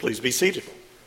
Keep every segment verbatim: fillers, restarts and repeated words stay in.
Please be seated.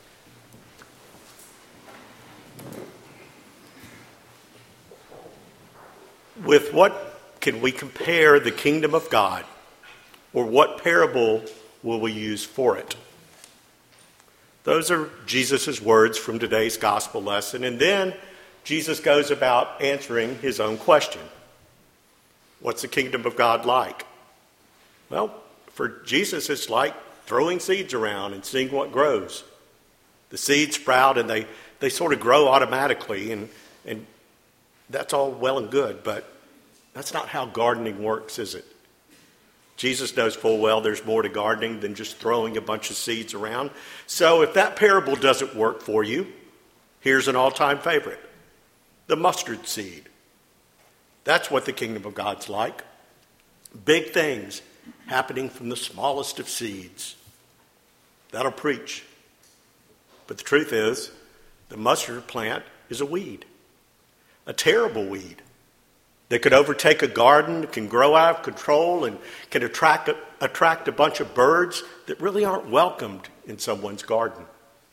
With what can we compare the kingdom of God, or what parable will we use for it? Those are Jesus' words from today's gospel lesson, and then Jesus goes about answering his own question. What's the kingdom of God like? Well, for Jesus, it's like throwing seeds around and seeing what grows. The seeds sprout and they, they sort of grow automatically, and, and that's all well and good, but that's not how gardening works, is it? Jesus knows full well there's more to gardening than just throwing a bunch of seeds around. So if that parable doesn't work for you, here's an all-time favorite, the mustard seed. That's what the kingdom of God's like. Big things happening from the smallest of seeds. That'll preach. But the truth is, the mustard plant is a weed, a terrible weed that could overtake a garden, can grow out of control, and can attract a, attract a bunch of birds that really aren't welcomed in someone's garden.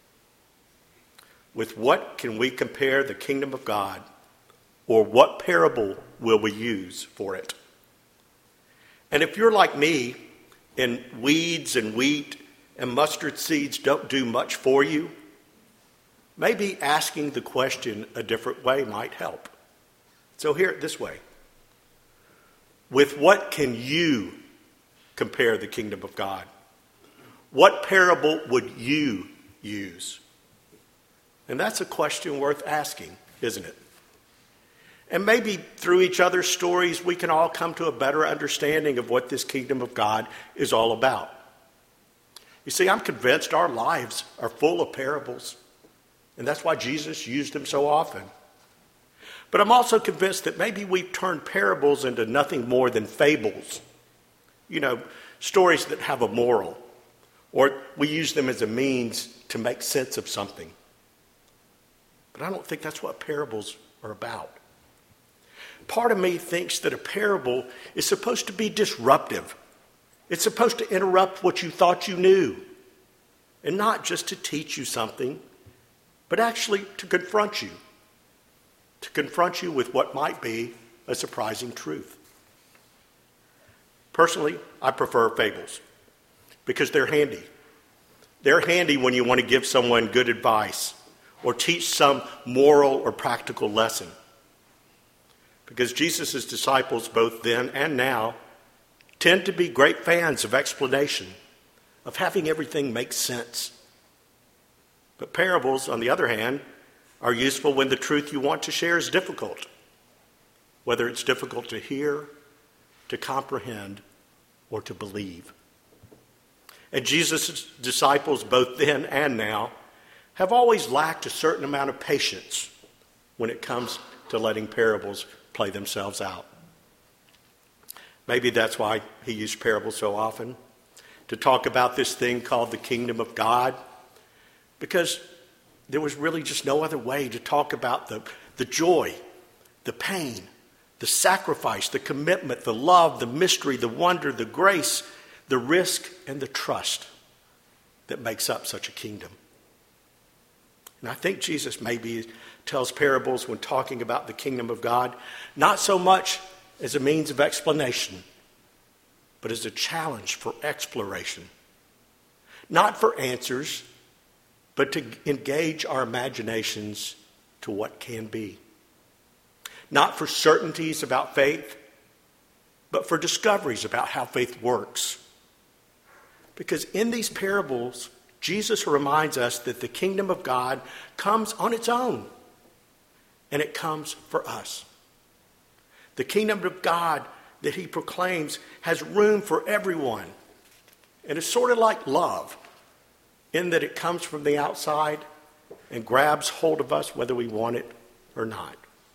With what can we compare the kingdom of God, or what parable will we use for it? And if you're like me, and weeds and wheat and mustard seeds don't do much for you, maybe asking the question a different way might help. So hear it this way. With what can you compare the kingdom of God? What parable would you use? And that's a question worth asking, isn't it? And maybe through each other's stories, we can all come to a better understanding of what this kingdom of God is all about. You see, I'm convinced our lives are full of parables, and that's why Jesus used them so often. But I'm also convinced that maybe we've turned parables into nothing more than fables. You know, stories that have a moral, or we use them as a means to make sense of something. But I don't think that's what parables are about. Part of me thinks that a parable is supposed to be disruptive. It's supposed to interrupt what you thought you knew. And not just to teach you something, but actually to confront you. To confront you with what might be a surprising truth. Personally, I prefer fables because they're handy. They're handy when you want to give someone good advice or teach some moral or practical lesson. Because Jesus' disciples, both then and now, tend to be great fans of explanation, of having everything make sense. But parables, on the other hand, are useful when the truth you want to share is difficult, whether it's difficult to hear, to comprehend, or to believe. And Jesus' disciples, both then and now, have always lacked a certain amount of patience when it comes to letting parables play themselves out. Maybe that's why he used parables so often, to talk about this thing called the kingdom of God, because there was really just no other way to talk about the, the joy, the pain, the sacrifice, the commitment, the love, the mystery, the wonder, the grace, the risk, and the trust that makes up such a kingdom. And I think Jesus maybe tells parables when talking about the kingdom of God, not so much as a means of explanation, but as a challenge for exploration. Not for answers, but to engage our imaginations to what can be. Not for certainties about faith, but for discoveries about how faith works. Because in these parables, Jesus reminds us that the kingdom of God comes on its own, and it comes for us. The kingdom of God that he proclaims has room for everyone, and it's sort of like love, in that it comes from the outside and grabs hold of us whether we want it or not.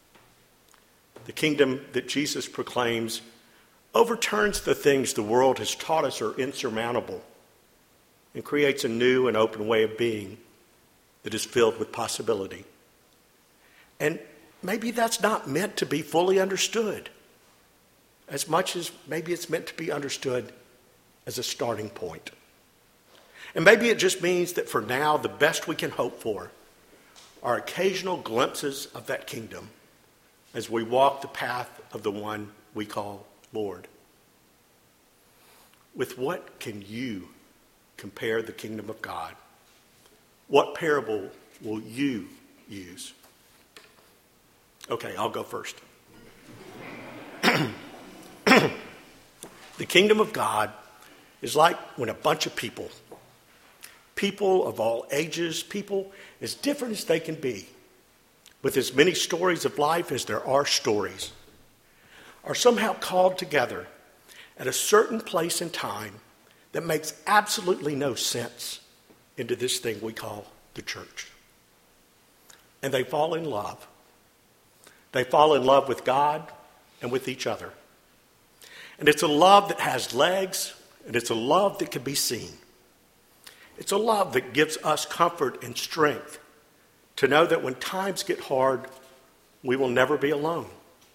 The kingdom that Jesus proclaims overturns the things the world has taught us are insurmountable and creates a new and open way of being that is filled with possibility. And maybe that's not meant to be fully understood, as much as maybe it's meant to be understood as a starting point. And maybe it just means that for now, the best we can hope for are occasional glimpses of that kingdom as we walk the path of the one we call Lord. With what can you compare the kingdom of God? What parable will you use? Okay, I'll go first. The kingdom of God is like when a bunch of people, people of all ages, people as different as they can be, with as many stories of life as there are stories, are somehow called together at a certain place in time that makes absolutely no sense into this thing we call the church. And they fall in love. They fall in love with God and with each other. And it's a love that has legs, and it's a love that can be seen. It's a love that gives us comfort and strength to know that when times get hard, we will never be alone.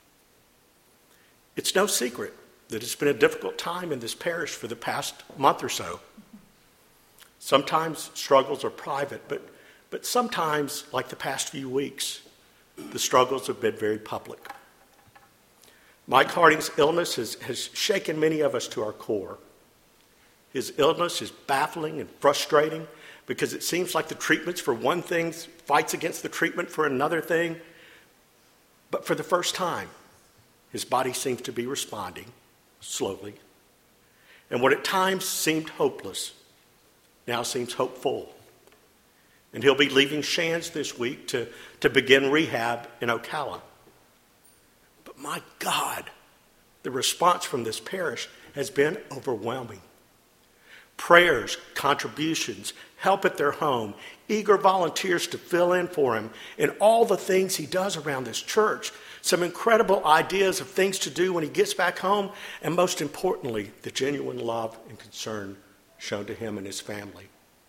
It's no secret that it's been a difficult time in this parish for the past month or so. Sometimes struggles are private, but, but sometimes, like the past few weeks, the struggles have been very public. Mike Harding's illness has, has shaken many of us to our core. His illness is baffling and frustrating because it seems like the treatments for one thing fights against the treatment for another thing. But for the first time, his body seems to be responding slowly. And what at times seemed hopeless now seems hopeful. And he'll be leaving Shands this week to, to begin rehab in Ocala. But my God, the response from this parish has been overwhelming. Prayers, contributions, help at their home, eager volunteers to fill in for him, and all the things he does around this church. Some incredible ideas of things to do when he gets back home, and most importantly, the genuine love and concern shown to him and his family.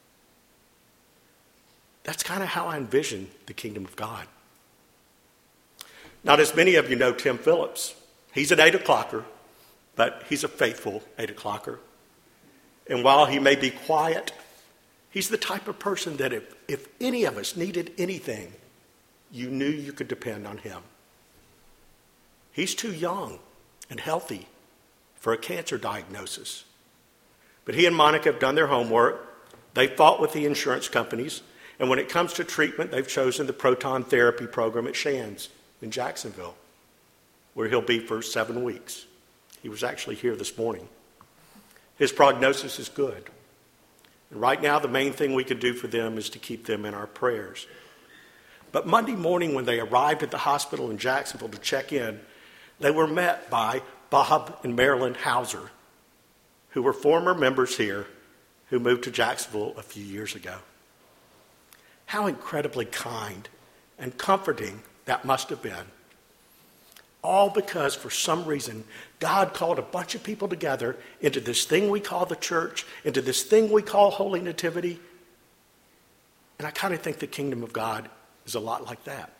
That's kind of how I envision the kingdom of God. Not as many of you know Tim Phillips. He's an eight o'clocker, but he's a faithful eight o'clocker. And while he may be quiet, he's the type of person that if, if any of us needed anything, you knew you could depend on him. He's too young and healthy for a cancer diagnosis. But he and Monica have done their homework. They fought with the insurance companies. And when it comes to treatment, they've chosen the proton therapy program at Shands in Jacksonville, where he'll be for seven weeks. He was actually here this morning. His prognosis is good. And right now, the main thing we can do for them is to keep them in our prayers. But Monday morning, when they arrived at the hospital in Jacksonville to check in, they were met by Bob and Marilyn Hauser, who were former members here who moved to Jacksonville a few years ago. How incredibly kind and comforting that must have been. All because, for some reason, God called a bunch of people together into this thing we call the church, into this thing we call Holy Nativity. And I kind of think the kingdom of God is a lot like that.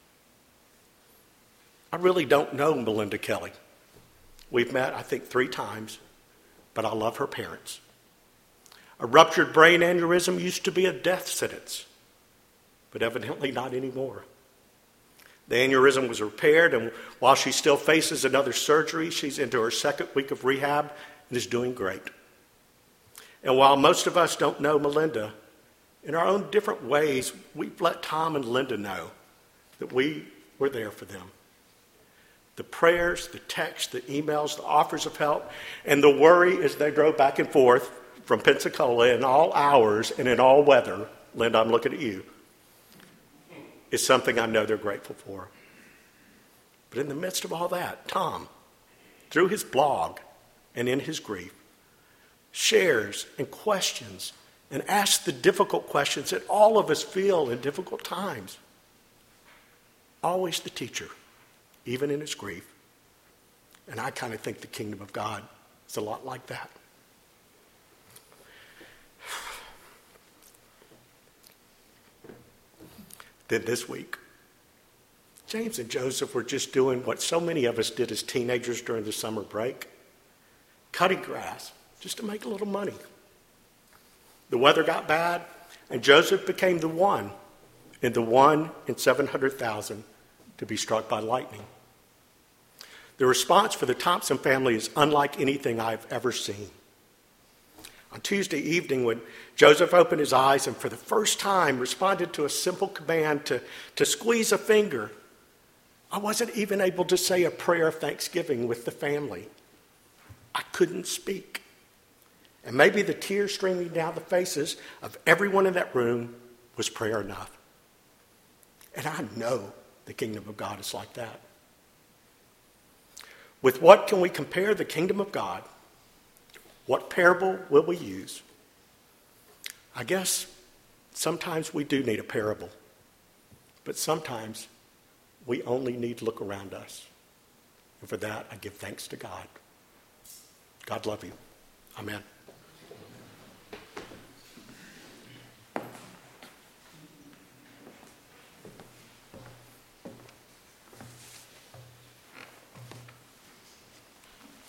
I really don't know Melinda Kelly. We've met, I think, three times, but I love her parents. A ruptured brain aneurysm used to be a death sentence, but evidently not anymore. The aneurysm was repaired, and while she still faces another surgery, she's into her second week of rehab and is doing great. And while most of us don't know Melinda, in our own different ways, we've let Tom and Linda know that we were there for them. The prayers, the texts, the emails, the offers of help, and the worry as they drove back and forth from Pensacola in all hours and in all weather, Linda, I'm looking at you, is something I know they're grateful for. But in the midst of all that, Tom, through his blog and in his grief, shares and questions and asks the difficult questions that all of us feel in difficult times. Always the teacher, even in his grief. And I kind of think the kingdom of God is a lot like that. Then this week, James and Joseph were just doing what so many of us did as teenagers during the summer break, cutting grass just to make a little money. The weather got bad, and Joseph became the one in the one in seven hundred thousand to be struck by lightning. The response for the Thompson family is unlike anything I've ever seen. On Tuesday evening, when Joseph opened his eyes and for the first time responded to a simple command to, to squeeze a finger, I wasn't even able to say a prayer of thanksgiving with the family. I couldn't speak. And maybe the tears streaming down the faces of everyone in that room was prayer enough. And I know the kingdom of God is like that. With what can we compare the kingdom of God? What parable will we use? I guess sometimes we do need a parable, but sometimes we only need to look around us. And for that, I give thanks to God. God love you. Amen.